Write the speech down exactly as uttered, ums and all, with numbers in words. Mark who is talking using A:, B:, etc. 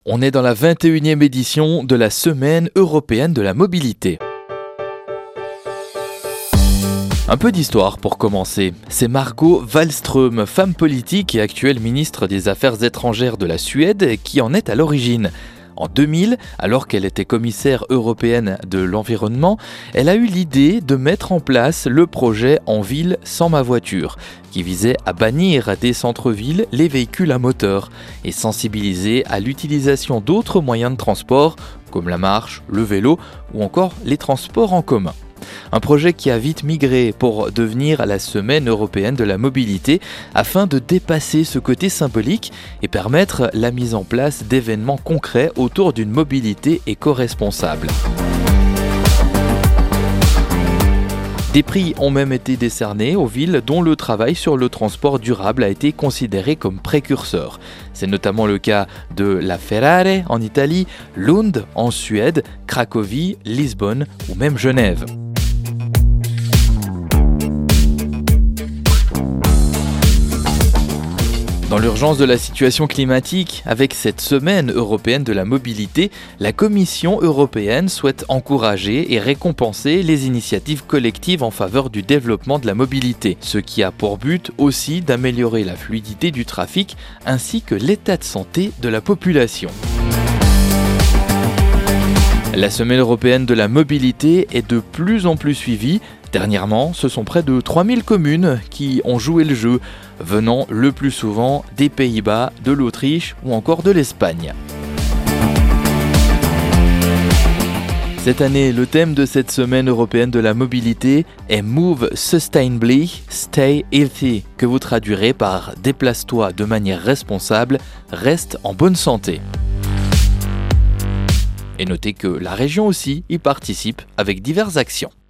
A: On est dans la vingt et unième édition de la Semaine européenne de la mobilité. Un peu d'histoire pour commencer. C'est Margot Wallström, femme politique et actuelle ministre des Affaires étrangères de la Suède, qui en est à l'origine. En deux mille, alors qu'elle était commissaire européenne de l'environnement, elle a eu l'idée de mettre en place le projet En ville sans ma voiture, qui visait à bannir des centres-villes les véhicules à moteur et sensibiliser à l'utilisation d'autres moyens de transport, comme la marche, le vélo ou encore les transports en commun. Un projet qui a vite migré pour devenir la Semaine européenne de la mobilité afin de dépasser ce côté symbolique et permettre la mise en place d'événements concrets autour d'une mobilité éco-responsable. Des prix ont même été décernés aux villes dont le travail sur le transport durable a été considéré comme précurseur. C'est notamment le cas de La Ferrare en Italie, Lund en Suède, Cracovie, Lisbonne ou même Genève. Dans l'urgence de la situation climatique, avec cette semaine européenne de la mobilité, la Commission européenne souhaite encourager et récompenser les initiatives collectives en faveur du développement de la mobilité, ce qui a pour but aussi d'améliorer la fluidité du trafic ainsi que l'état de santé de la population. La Semaine européenne de la mobilité est de plus en plus suivie. Dernièrement, ce sont près de trois mille communes qui ont joué le jeu, venant le plus souvent des Pays-Bas, de l'Autriche ou encore de l'Espagne. Cette année, le thème de cette Semaine européenne de la mobilité est Move Sustainably, Stay Healthy, que vous traduirez par Déplace-toi de manière responsable, reste en bonne santé. Et notez que la région aussi y participe avec diverses actions.